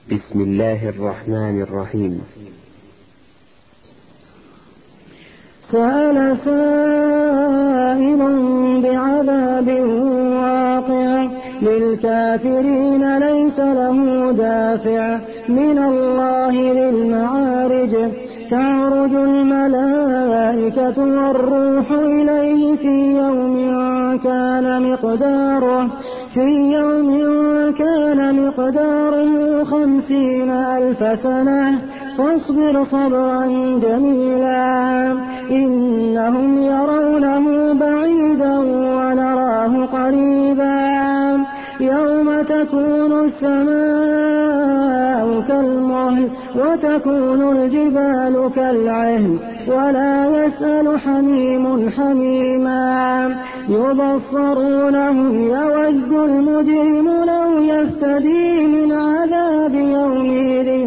بسم الله الرحمن الرحيم. سأل سائل بعذاب واقع للكافرين ليس له دافع من الله ذي المعارج تعرج الملائكة والروح إليه في يوم كان مقداره 50,000 سنة فاصبر صبرا جميلا إنهم يرونه بعيدا ونراه قريبا يوم تكون السماء كالمهل وتكون الجبال كالعهن ولا يسأل حميم حميما يبصرونهم يود المجرم لو يفتدي من عذاب يومئذ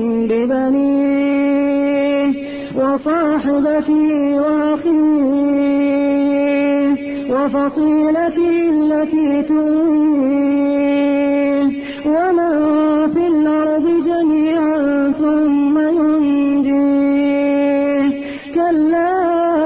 ببنيه وصاحبته وأخيه وفصيلته التي تؤويه ومن في الأرض جميعا ثم ينجيه كلا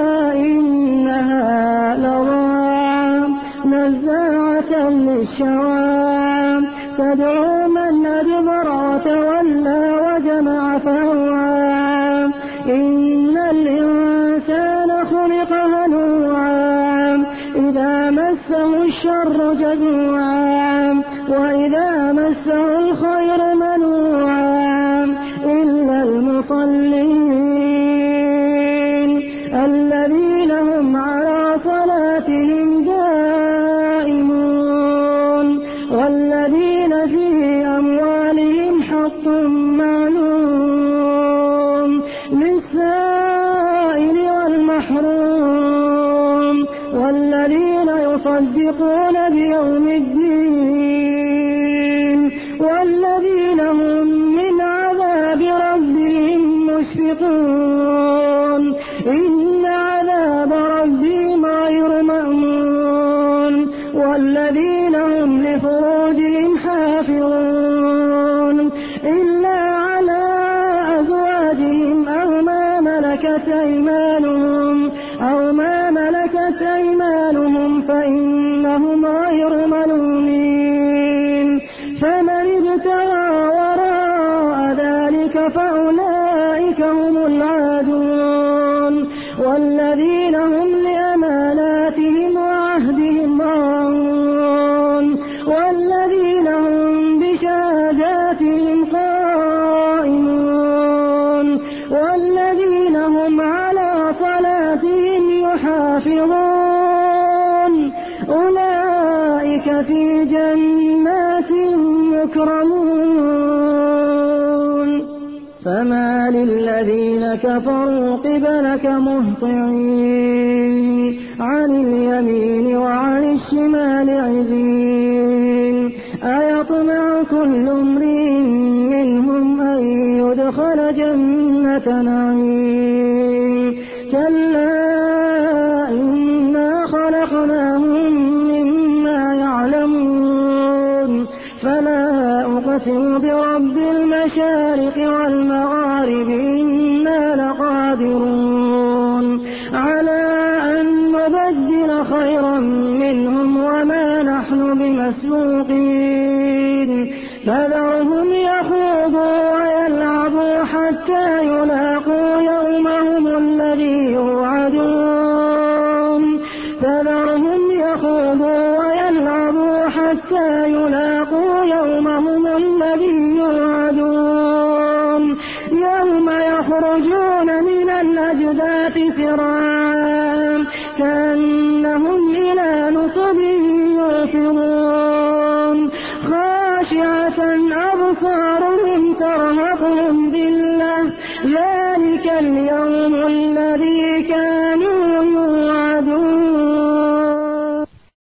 إنها لظى نزاعة للشوى تدعو من أدبر وتولى وجمع فأوعى إن الإنسان خلق هلوعا إذا مسه الشر جزوعا وإذا مسه الخير منوعا إلا المصلين الذين هم على صلاتهم دائمون والذين في أموالهم حق معلوم للسائل والمحروم والذين يصدقون بيوم الدين والذين هم من عذاب ربهم مشفقون إن عذاب ربهم غير مأمون والذين هم لفروجهم حافظون إلا على أزواجهم أو ما ملكت أيمانهم فإنهم غير ملومين فمن ابتغى وراء ذلك فأولئك هم العادون والذين هم لأماناتهم وعهدهم راعون والذين هم بشهاداتهم قائمون والذين هم على صلاتهم يحافظون أولئك في جنات مكرمون فما للذين كفروا قبلك مهطعين عن اليمين وعن الشمال عزين أيطمع كل امرئ منهم أن يدخل جنة نعيم كلا إنا خلقناهم مما يعلمون فلا أقسم برب المشارق والمغارب إنا لقادرون على أن نبدل خيرا منهم وما نحن بمسبوقين فذرهم يخوضوا ويلعبوا حتى يلاقوا يومهم الذي يوعدون يوم يخرجون من الأجداث سراعا كأنهم إلى نصب يوفضون خاشعة أبصارهم ترهقهم ذلة ذلك اليوم